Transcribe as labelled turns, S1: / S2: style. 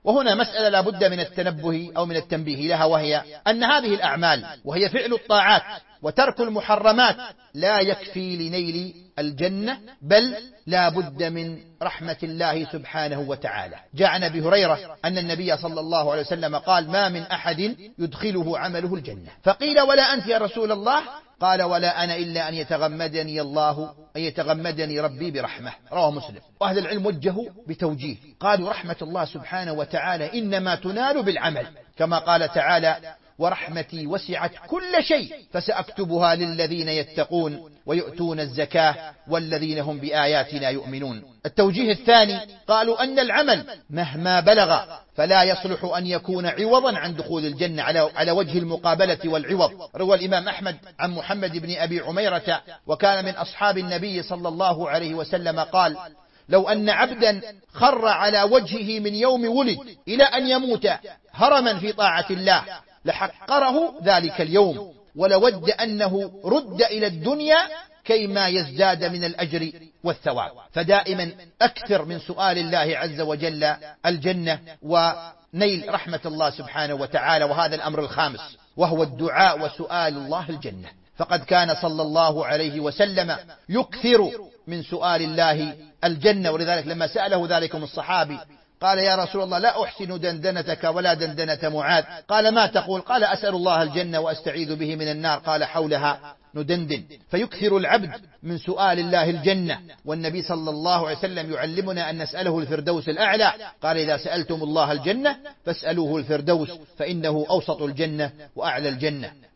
S1: وهنا مسألة لا بد من التنبه أو من التنبيه لها، وهي أن هذه الأعمال وهي فعل الطاعات وترك المحرمات لا يكفي لنيل الجنة، بل لا بد من رحمة الله سبحانه وتعالى. جاء عن أبي هريرة أن النبي صلى الله عليه وسلم قال: ما من أحد يدخله عمله الجنة. فقيل: ولا أنت يا رسول الله؟ قال: ولا أنا إلا أن يتغمدني ربي برحمة. رواه مسلم. وأهل العلم وجهوا بتوجيه، قالوا: رحمة الله سبحانه وتعالى إنما تنال بالعمل، كما قال تعالى: ورحمتي وسعت كل شيء فسأكتبها للذين يتقون ويؤتون الزكاة والذين هم بآياتنا يؤمنون. التوجيه الثاني، قالوا أن العمل مهما بلغ فلا يصلح أن يكون عوضا عن دخول الجنة على وجه المقابلة والعوض. روى الإمام أحمد عن محمد بن أبي عميرة، وكان من أصحاب النبي صلى الله عليه وسلم، قال: لو أن عبدا خر على وجهه من يوم ولد إلى أن يموت هرما في طاعة الله لحقره ذلك اليوم، ولود أنه رد إلى الدنيا كيما يزداد من الأجر والثواب. فدائما أكثر من سؤال الله عز وجل الجنة ونيل رحمة الله سبحانه وتعالى. وهذا الأمر الخامس، وهو الدعاء وسؤال الله الجنة. فقد كان صلى الله عليه وسلم يكثر من سؤال الله الجنة، ولذلك لما سأله ذلكم الصحابي قال: يا رسول الله، لا أحسن دندنتك ولا دندنة معاذ. قال: ما تقول؟ قال: أسأل الله الجنة وأستعيذ به من النار. قال: حولها ندندن. فيكثر العبد من سؤال الله الجنة، والنبي صلى الله عليه وسلم يعلمنا أن نسأله الفردوس الأعلى. قال: إذا سألتم الله الجنة فاسألوه الفردوس، فإنه أوسط الجنة وأعلى الجنة.